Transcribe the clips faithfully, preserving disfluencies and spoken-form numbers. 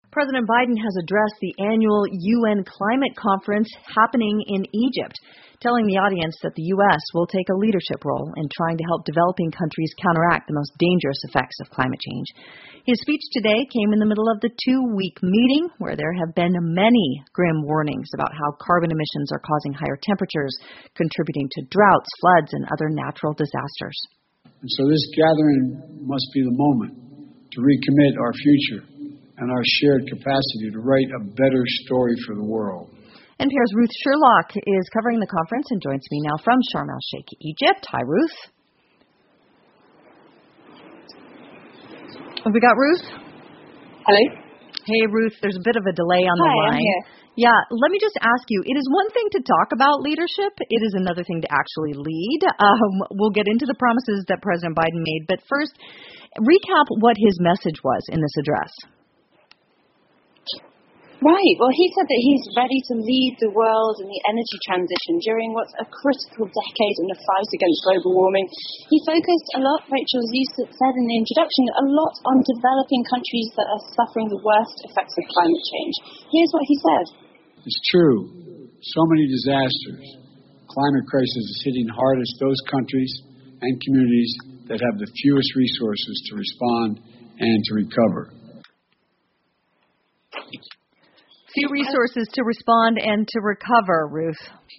President Biden has addressed the annual U N climate conference happening in Egypt, telling the audience that the U S will take a leadership role in trying to help developing countries counteract the most dangerous effects of climate change. His speech today came in the middle of the two-week meeting, where there have been many grim warnings about how carbon emissions are causing higher temperatures, contributing to droughts, floods, and other natural disasters. And so this gathering must be the moment to recommit our future and our shared capacity to write a better story for the world. N P R's Ruth Sherlock is covering the conference and joins me now from Sharm el-Sheikh, Egypt. Hi, Ruth. Have we got Ruth? Hello. Hey, Ruth. There's a bit of a delay on the Hi, line. I'm here. Yeah, let me just ask you, it is one thing to talk about leadership. It is another thing to actually lead. Um, we'll get into the promises that President Biden made, but first, recap what his message was in this address. Right. Well, he said that he's ready to lead the world in the energy transition during what's a critical decade in the fight against global warming. He focused a lot, Rachel, as you said in the introduction, a lot on developing countries that are suffering the worst effects of climate change. Here's what he said. It's true. So many disasters. Climate crisis is hitting hardest those countries and communities that have the fewest resources to respond and to recover. Few resources to respond and to recover, Ruth.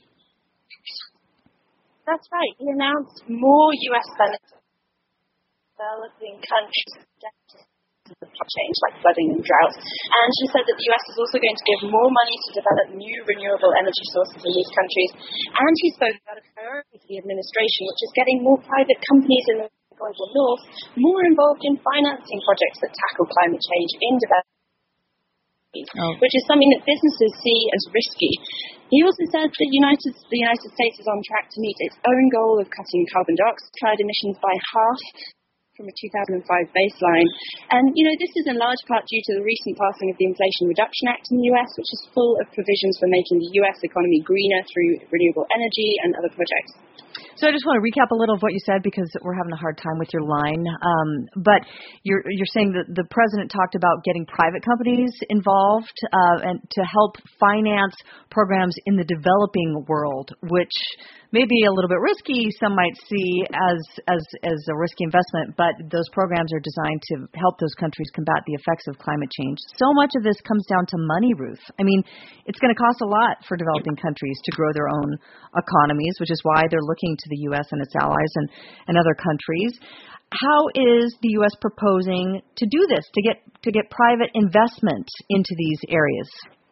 That's right. He announced more U S benefits developing countries to change, like flooding and droughts. And she said that the U S is also going to give more money to develop new renewable energy sources in these countries. And he spoke about a priority for the administration, which is getting more private companies in the global north more involved in financing projects that tackle climate change in development. Oh. Which is something that businesses see as risky. He also said that United, the United States is on track to meet its own goal of cutting carbon dioxide emissions by half from a two thousand five baseline. And, you know, this is in large part due to the recent passing of the Inflation Reduction Act in the U S, which is full of provisions for making the U S economy greener through renewable energy and other projects. So I just want to recap a little of what you said, because we're having a hard time with your line. Um, but you're you're saying that the president talked about getting private companies involved uh, and to help finance programs in the developing world, which may be a little bit risky. Some might see as as as a risky investment, but those programs are designed to help those countries combat the effects of climate change. So much of this comes down to money, Ruth. I mean, it's going to cost a lot for developing countries to grow their own economies, which is why they're looking to the U S and its allies and, and other countries. How is the U S proposing to do this, to get to get private investment into these areas?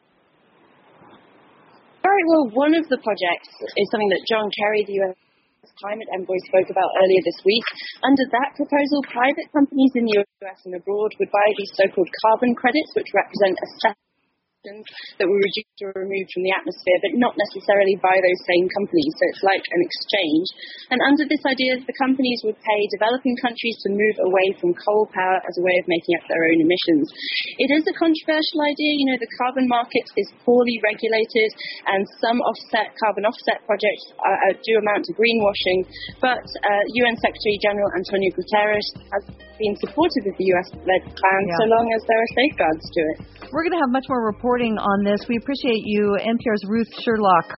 Very well, one of the projects is something that John Kerry, the U S climate envoy, spoke about earlier this week. Under that proposal, private companies in the U S and abroad would buy these so-called carbon credits, which represent a set that were reduced or removed from the atmosphere, but not necessarily by those same companies. So it's like an exchange. And under this idea, the companies would pay developing countries to move away from coal power as a way of making up their own emissions. It is a controversial idea. You know, the carbon market is poorly regulated, and some offset carbon offset projects uh, do amount to greenwashing. But uh, U N Secretary General Antonio Guterres has been supportive of the U S-led plan, yeah, so long as there are safeguards to it. We're going to have much more reporting on this. We appreciate you, N P R's Ruth Sherlock.